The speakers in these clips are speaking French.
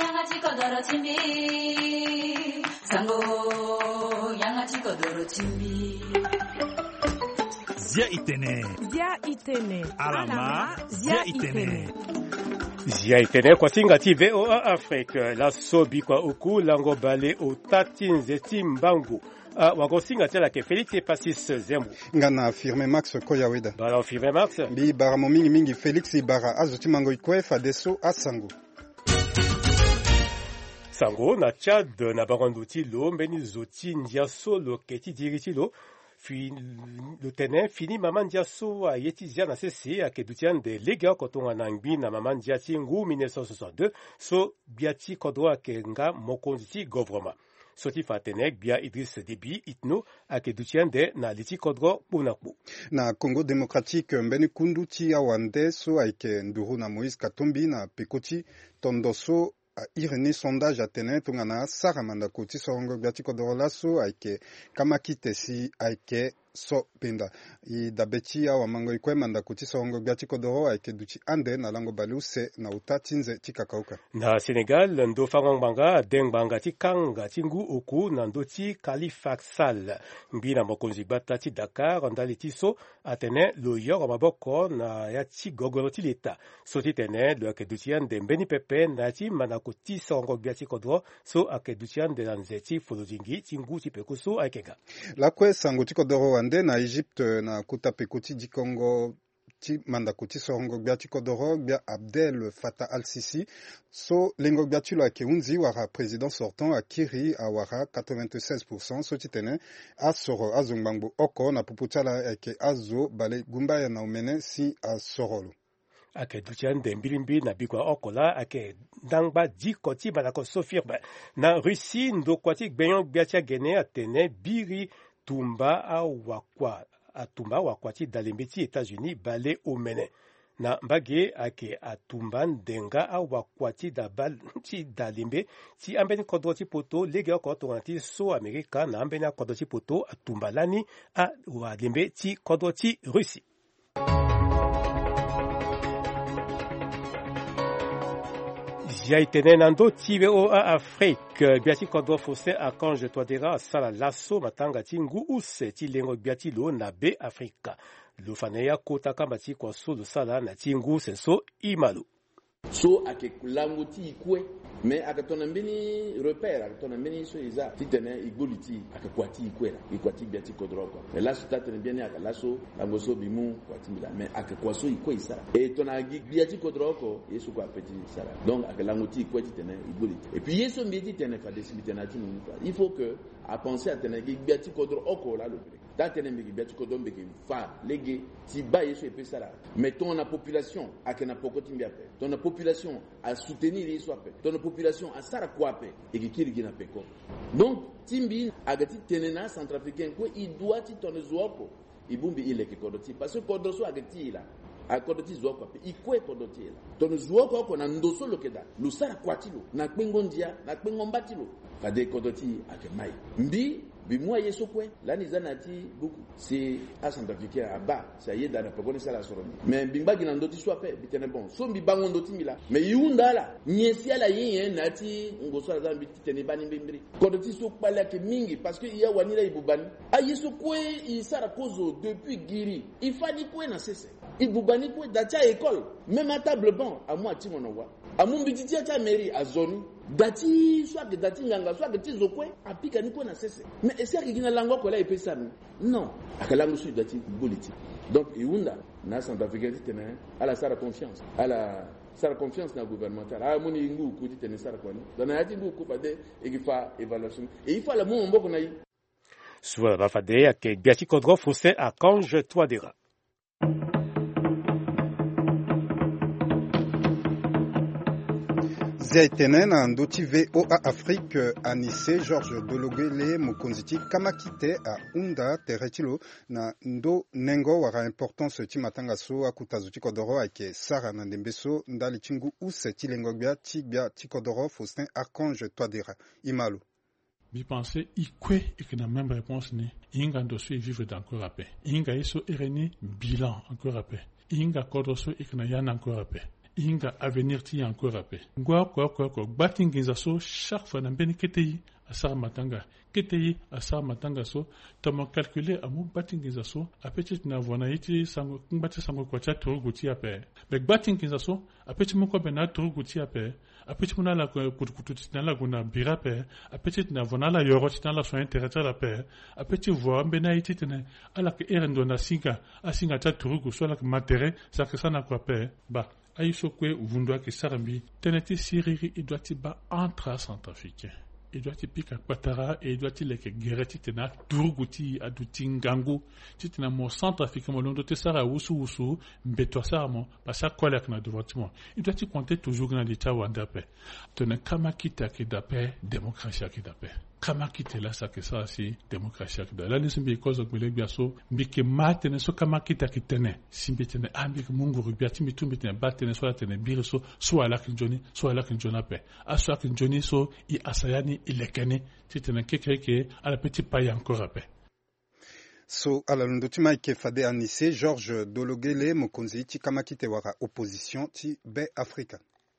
양아치 거더러 침비 상고 양아치 거더러 침비 Zia itene alama zia itene Zia itene kwa singa ti VOA Afrique la sobi kwa uku lango bale o tatinze timbangu wagosinga tela ke Felix Pasis Zembu ngana affirme Max Koyaweda bala affirme Max bi bara mingi Felix bara azuti mango ikwefa deso asango sango na Tchad na baranduti lo mbeni zoti ndia solo keti diriti lo le tenant fini maman diaso a yetizia na cc a kedutian de lega kotonga nangbi na maman diati ngu 1962 so biati kodwa kenga mokonzi gouvernement soti fatenek bia Idriss Déby itno a kedutian de na liti kodro punaku na Congo démocratique mbeni kunduti awande so aike nduru na Moïse Katumbi na pekoti tondoso Irene sondage atene tungana sara manda kuti songo biati kodorola so aike kamakite si aike so penda I dabeti awa mango ikwe manda kuti songo biati kodoro aike duchi ande na lango baluse na utatinze tikakauka na Sénégal ndo fangambanga dengbanga tikanga tingu oku na ndoti Kalifaksal mbina mokonzi bata ti Dakar ndali tiso atene lo yoro maboko na yati gogoro ti leta soti tene lo akedutian de mbeni pepe na ti manakuti songo biati kodro so akedutian de lanzeti folodingi tingu ti pekuso aikega la kwe sango ti kodoro wande na Egypte na kuta pekuti di Congo ti manda kuti songo biati kodoro bia Abdel Fattah al-Sisi so lengo biati lo ake unzi wara président sortant akiri awara 96% so titene asoro azongbango oko na puputala ake azo bale gumbaya na umene si asorolo ake dutian de mbilimbi na bikwa okola ake dangba dikoti balako sofirba na Russie ndo kwati gbenyon biatia gene atene biri tumba atumba wakwati dalimbeti États-Unis bale omene na mbage ake atumba ndenga wakwati da bal ti dalimbe ti ambeni kodoti poto lege koto anti so Amerika na ambeni kodoti poto atumba lani a walimbe ti kodoti Russie Jaitene nando tibe o a Afrique biati kodro fose Archange Touadéra sala lasso matanga tingu use ti lengo biati lo na be Afrika lo faneya kota kamba ti kwa so lo sala na tingu senso imalu so ake kulango ti ikwe mais akatona mbeni repère akatona mbeni so iza titene igboliti akakwati ikwela ikwati biati kodroko mais là c'est tene bien akalaso langoso bimu kwati bila mais akakwaso ikwe isara et tona biati kodroko yesu kwa petit sara donc akalango ti ikwe titene igboliti et puis yesu mbiti tene fa desibitena ti mu il faut que à penser à tene biati kodroko là le blé tene biati kodroko mbeki fa lege ti ba yesu epe sara mais ton la population akena pokoti mbiape ton la population à soutenir yesu ape ton population à sara kwape et qui kirigina peko donc timbi agati tenena centrafricain ko il doit ti ton zuoko ibumbi ile ke kodoti parce que kodoso agati la akodoti zuoko ape ikwe kodoti la ton zuoko ko na ndoso lokeda lu sara kwatilo na kpengondia na kpengombatilo fade kodoti akemai mbi bimwa yeso kwe lani zanati buku c'est à centrafricain à bas ça y est dans la pogone ça la soroni mais bimba gina ndoti swape bitene bon so mbi bango ndoti mila mais yunda la nyesi ala yin nati ngoso za mbi tene bani mbimbiri kodoti so pala ke mingi parce que il y a wanila ibubani a yeso kwe isara kozo depuis giri il fadi kwe na sese ibubani kwe dacha école même à table banc à moi ti monowa a mumbiti tia mairie a zone dati soit que dati nganga soit que tizokwe apika niko na sese mais est-ce que kina lango ko la epesa non akalango su dati boliti donc iunda na Centrafricain tene ala sara confiance ala sara confiance na gouvernemental a moni ngu ku tene sara kwani dona yati ngu ku pade egifa évaluation et il faut la mo mboko na yi soit va fade ake biati kodro fose Archange Touadéra Zaitene na ndoti VOA Afrique anise George Dologele mokonziti kamakite a unda teretilo na ndo nengo wara importance ti matanga so akutazuti kodoro ake sara na ndembeso ndali chingu use ti lengo bia ti kodoro Faustin Archange Touadéra imalo bi penser ikwe et que la même réponse ni inga dossier vivre d'encore paix inga eso ereni bilan encore paix inga kodoso et que na yana encore paix inga avenir ti encore ape ngwa ko batingiza so chaque fois na mbeni keteyi asa matanga keteyi asa matanga so tamo calculer amu batingiza so apeti na vona iti sango ngati sango kwa cha turuguti ape be batingiza so apeti mo ko bena turuguti ape apeti mo na la kutukutu na la guna birape apeti na vona la yoroti na la so intérêt ape apeti vo mbena iti tene ala ke erendo na asinga cha turugu so la matere sa ke sana kwa pe ba aisokwe vundwa ke sarambi teneti siriri idwati ba entre centrafricain idwati pika kwatara e idwati leke gereti tena turguti aduti ngangu titina mo centrafricain mo londo te sara usu mbeto sara mo pasa kolek na devotimo idwati compter toujours na lita wandape tena kama kita ke dape démocratie ke dape kama kita la sa ke sa si démocratie ke da la nisimbi kozo gbele biaso mbike matene so kama kita kitene simbi tene ambi mungu rubiati mitumbi tene batene so la tene biriso so ala kinjoni so ala kinjona pe aso kinjoni so I asayani ilekene titene kekeke ala petit paye encore pe so ala lundutima ke fade anise Georges Dologele mokonzi ti kama kite wara opposition ti be Africa.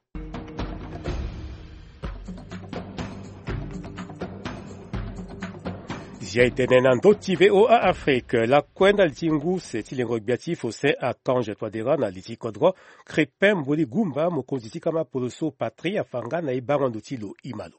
Zia itene na ndoti VOA Afrique. La kwenda litingu se tilengo biati fose a Kange Twadera na liti kodro Crépin Mboli Gumba mokonzi ti kama poloso patrie afanga na ibarondo ti lo imalo.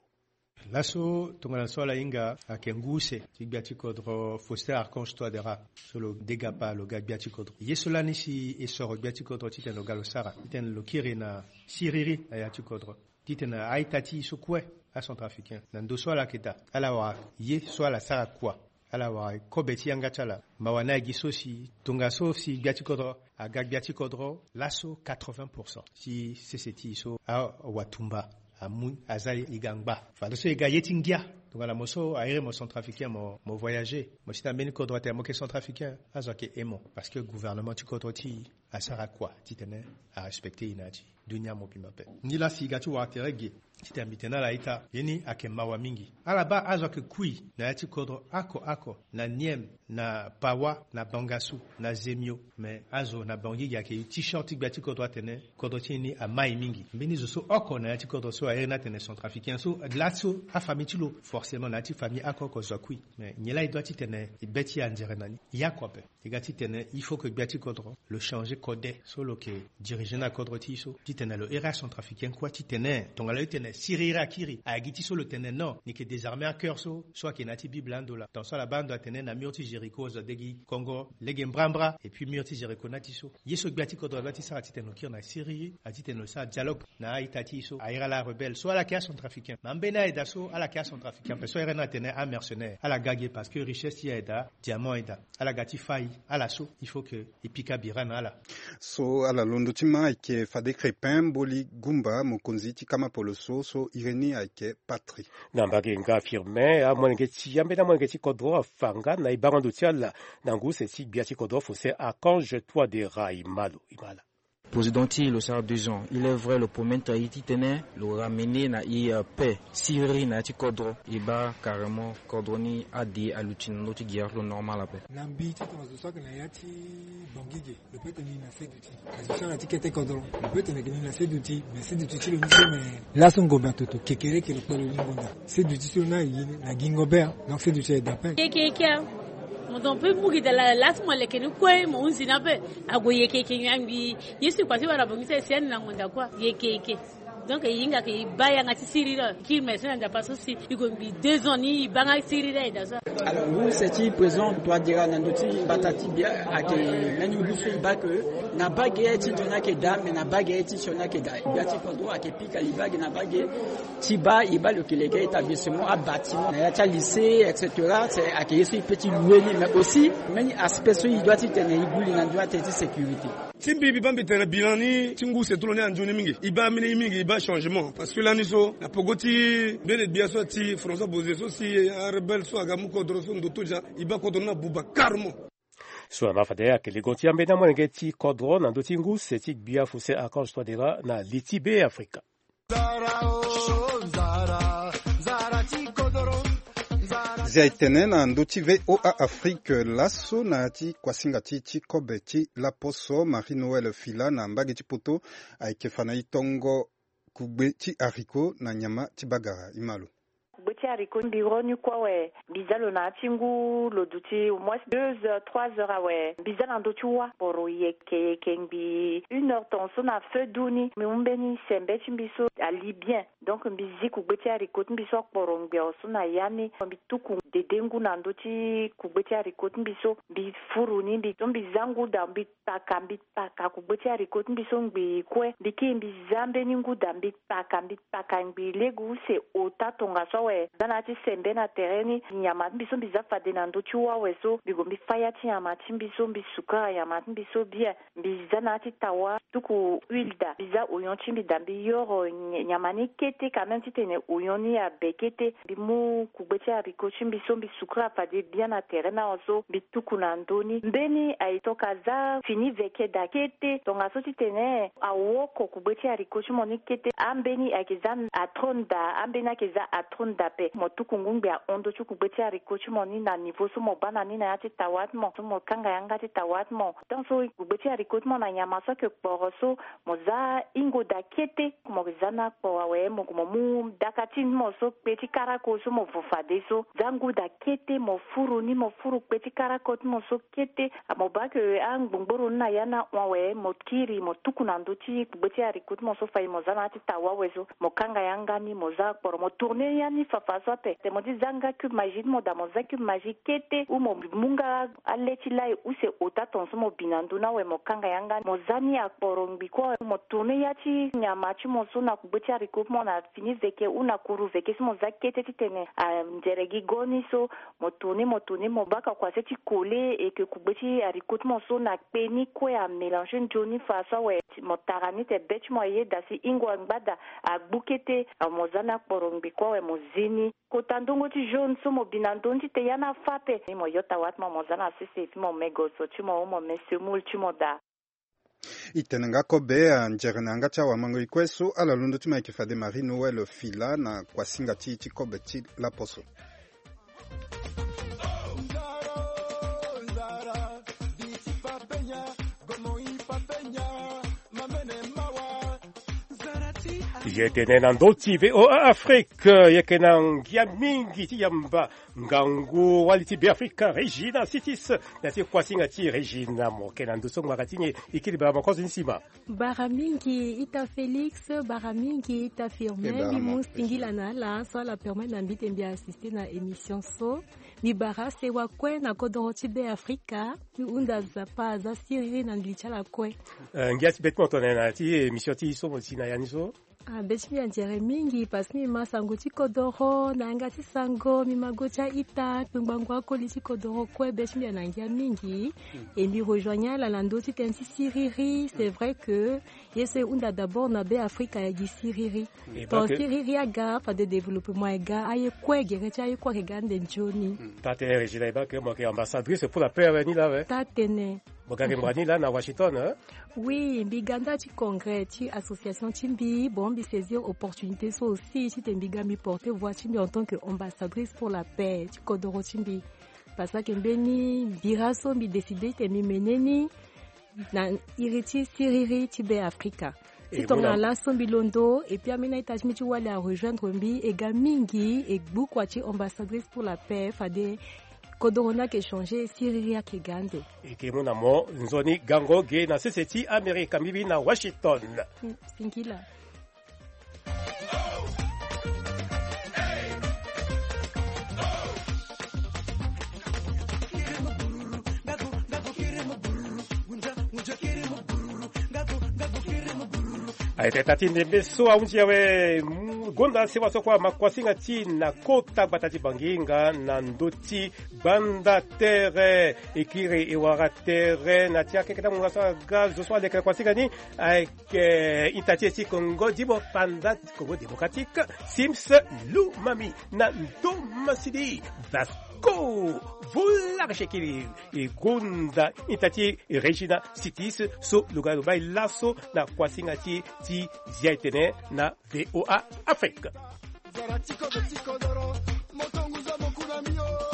Lasso tongana sola inga akenguse ti biati kodro fose a Kange Twadera solo degapa lo biati kodro. Yesola nisi esoro biati kodro titen lo galosara titen lo kiri na siriri ayati kodro. Titen aitati sukwe à Centrafricain. Nando soit la kita, ala wa ye soit la sara kwa, ala wa kobeti angachala, mawana giso si tungaso si biati kodro, a gag biati kodro, lasso 80%. Si c'est so a watumba, a mun azali igangba. Fado so ega yetingia. Donc la moso aéré mo Centrafricain mo voyager, mo sita meni kodro te mo ke Centrafricain, azoke emo parce que gouvernement tu kodro ti a sara kwa, titene a respecter inaji. Dunia mo pimape. Ni la si gatu wa terege. Tita mitena la ita yeni akemawa mingi. Alaba azoke kui na yati kodro ako na niem na pawa na bangasu na zemio me azo na bangi yake t-shirt gbati kodro tene kodro tini a mai mingi. Mbini zo so oko na yati kodro so aéré na tene Centrafricain so glatso a famitilo forcément na ti famille ako ko zo kui. Mais nyela doit tene ibeti andire nani. Ya kwape. Igati tene il faut que gbati kodro le changer code solo que diriger na kodro ti so tene le era Centrafricain quoi tene tongala tene sirira kiri a giti so le tene non ni que désarmer à cœur so soit que nati biblando la dans so la bande tene na mioti Jericho za degi Congo legembrambra et puis mioti Jericho nati so yeso gbati kodro bati sa tene ki na siri a tene sa dialogue na itati so a era la rebelle soit la cas Centrafricain mambena et daso à la cas Centrafricain parce era na tene un mercenaire à la gagé parce que richesse y aida diamant aida à la gati faille à la so il faut que ipika birana ala so ala londo tima ke fade Crépin Mboli Gumba mokonzi ti kama poloso so ireni ake patrie Nambage nga affirme a mwengeti yambe na mwengeti kodro afanga na ibarondo ti ala nangu se ti biati kodro fose a Kange Twadera imala. Président le sera 2 ans. Il est vrai le premier Tahiti tenait le ramener na paix. Siri na ti kodro iba carrément cordoni adi alucinando ti guerre le normal la paix. Nambi ti to so que na yati bangige le peut tenir na seduti. Position na ti kete kodro. Le peut tenir na seduti mais seduti ti le niso mais là son gobert toto kekere ke le polo ngonda. Seduti ti na yini na gingobert donc seduti est d'appel. On peut mourir de la last mois les que nous quoi mon zinabe agoye keke ngambi yesu kwasi wala bongisa siani na ngonda kwa yekeke donc yinga ke baya ngati sirira qui me sena pas aussi il go bi 2 ans ni banga sirira et ça alors vous c'est présent doit dire na ndoti batati bien ake nani busu ba que na bagé ti dona ke da mais na bagé ti sona ke da biati kondo ake pika libage na bagé ti ba iba le keleke établissement à bâtiment na ya lycée etc. c'est ake yesu petit loueni mais aussi many aspects il doit tenir ibuli na doit être sécurité Timbi bambi tena bilani tingu se tulone anjuni mingi iba mine mingi iba changement parce que là niso na pogoti bene biaso ti François Bozeso si rebelle so agamu kodro so ndotoja iba kodro na buba karmo so na fadea ke legoti ambe na mwengeti kodro na ndotingu se ti bia fose a Kange Twadera na litibe Afrika zia itene na ndoti VOA Afrique laso na ti kwasinga ti chikobe ti laposo Marie Noël Fila na mbage ti poto aikefana itongo kugbe ti haricot na nyama ti bagara imalo. Boti haricot mbironi kwa we bizalo na tingu lo duti au moins 2 heures 3 heures awe bizalo ndo tuwa poro yeke kengbi 1 heure tonso na feu duni mi umbeni sembe chimbiso ali bien donc mbizi ku boti haricot mbiso poro mbio so na yani mbituku dedengu na ndoti ku boti haricot mbiso bi furuni bi tombi zangu da mbi paka ku boti haricot mbiso mbi kwe biki mbizambe ningu da mbi paka mbi legu se otatonga so zana ti sembe na tereni nyama mbiso bizafa de na ndochi wa weso bigombi faya ti nyama ti mbiso mbisuka nyama ti mbiso bien bizana ti tawa tuku huile da biza oignon ti mbi dambi yoro nyama ni kete quand même ti tene oignon ni abekete bimu kugbe ti haricot ti mbiso mbisuka fa de bien na tereni na oso bituku na ndoni mbeni aitoka za fini veke da kete tonga so ti tene awoko kugbe ti haricot ti moni kete ambeni akeza atronda ambeni akeza atronda pe motuku ngumbi a ondo chuku beti haricot moni na niveau so mo bana ni na yati tawat mo so mo kanga yanga ti tawat mo donc so beti haricot mo na nyama so ke poroso mo za ingo da kete mo zana po awe mo mu dakati mo so peti karako so mo fofade so zangu da kete mo furu peti karako mo so kete mo ba ke an gbogboro na yana wawe mo kiri mo tuku na ndoti beti haricot mo so fay mo zana ti tawawe so mo kanga yanga ni mo za poro mo tourner yani fafaso pe te mo di zanga cube magique mo da mo za cube magique kete u mo munga aleti lai u se ota tonso mo binandu na we mo kanga yanga mo zani akporongbi ko mo tourne yati nyama chi mo so na kubeti haricot mo na fini veke una kuru veke mo za kete ti tene njeregi goni so mo tourne mo baka kwa seti kole et que kubeti haricot mo so na peni ko ya mélanger joni faso we mo tarani te bet mo ye da si ingwa ngbada agbukete mo zana akporongbi ko we mo zini kota ndongo ti jaune so mo binandon ti te yana fape mo yota wat mo zana sese mo megoso ti mo mesemul ti mo da itenenga kobe njerenanga cha wamango ikweso ala lundo ti maike fade Marie Noël Fila na kwasinga ti kobe ti laposo. Yetene na ndoti VOA Afrique yekena ngia mingi ti yamba ngangu waliti be Africa Regina Cities na ti kwasinga ti Regina mo kena ndoso ngakatini ikili ba makozi nsima bara mingi ita Felix bara mingi ita Firmin bimu stingila na la so la permet na mbite mbia assister na émission so ni bara se wa kwe na kodoroti be Africa ni unda zapa za siri na nglichala kwe ngia ti betmo tonena ti émission ti so mo sina yaniso beti mi anjere mingi parce mi masango ti kodoro na nga ti sango mi magocha ita pengbango akoli ti kodoro kwe beti mi anangia mingi et mi rejoigna la lando ti ten ti siriri c'est vrai que yese unda d'abord na be Afrika ya gi siriri donc siriri aga fa de développement aga aye kwe gere ti aye kwa regande njoni tate Regina eba ke mo ke ambassadrice pour la paix ni la we tatene bogage mwani là na Washington hein? Oui, biganda ti congrès ti association timbi bon bi saisir opportunité so aussi ti tembiga mi porter voix timbi en tant que ambassadrice pour la paix ti kodoro timbi parce que mbeni biraso mi décider te mi meneni na iriti siriri ti be Africa si ton la sombi londo et puis amina itajmi ti wale a rejoindre mbi et gamingi et beaucoup ti ambassadrice pour la paix fade kodorona ke changer siriria ke gande eke mona mo nzoni gango ge na seseti Amerika mibi na Washington singila aite tatinde beso aunji yawe gonda sewa sokwa makwasinga ti na kota batati banginga na ndoti banda terre ekire ewara terre na tia keketa mungasa gazo so aleka kwasinga ni itati ti Congo dibo panda Congo démocratique Sims Lumami na Ndomasidi Vasco vola shekili e gonda itati Regina Cities so lugar bai lasso na kwasinga ti ziaitene na VOA Afrique. Miami, oh.